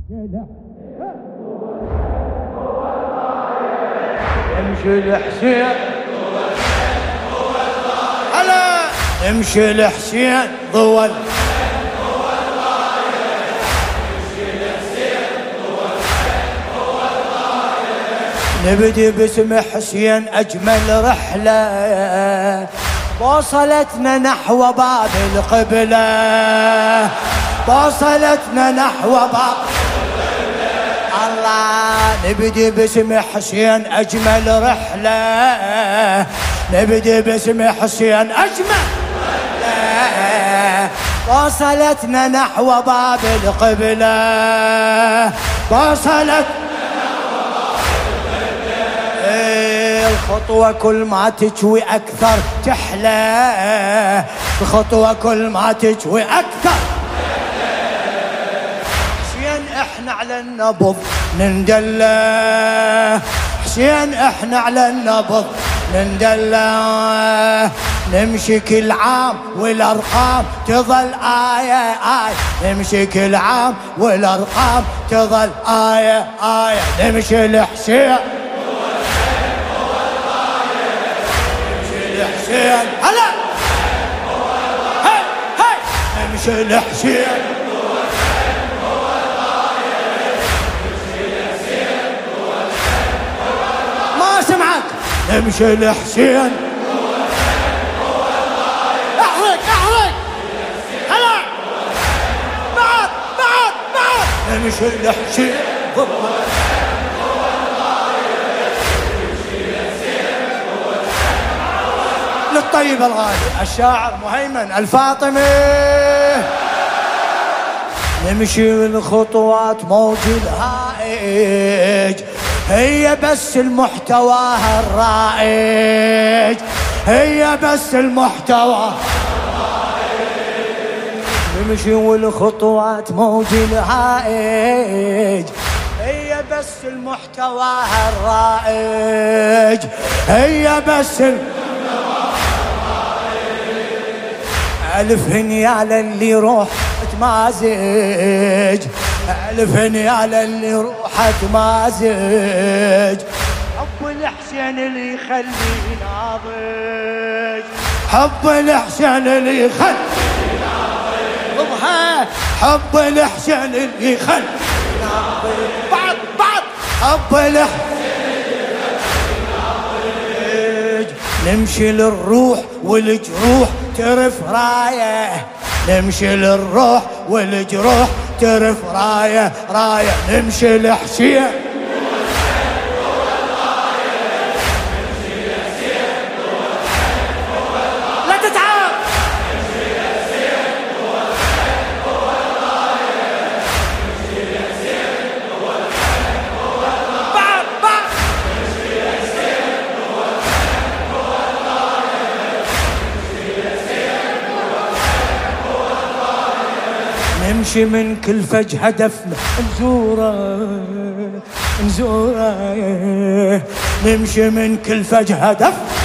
امشي الحسين هلا امشي الحسين ضوى نبدي باسم حسين أجمل رحلة وصلتنا نحو باب القبلة وصلتنا نحو باب الله نبدي باسم حسين أجمل رحلة نبدي باسم حسين أجمل رحلة وصلتنا نحو باب القبلة وصلت الخطوة كل ما تجوي أكثر تحلى الخطوة كل ما تجوي أكثر حسين احنا على النبض نندلى حسين احنا على النبض نندلى نمشي كل عام والأرقام تظل آية نمشي كل عام والأرقام تظل آية نمشي الحسين هلا هاي هاي نمشي الحسين ما سمعك نمشي الحسين احرق هلا بعد نمشي الحسين للطيب الغالي الشاعر مهيمن الفاطمي نمشي الخطوات موج الهائج هي بس المحتواها الرائج هي بس المحتوى نمشي والخطوات موج الهائج هي بس المحتواها الرائج هي بس ألف هنيال اللي روح تمازج ألف هنيال اللي روح تمازج حب الحسين اللي يخلي ناضج حب الحسين اللي يخلي ناضج حب الحسين اللي يخلي ناضج بعد حب الحسين اللي يخلي ناضج نمشي للروح والجروح ترف راية نمشي للروح والجروح ترف راية نمشي الحسين لا تتعب بعد نمشي من كل فج هدفنا نزوره نمشي من كل فج هدف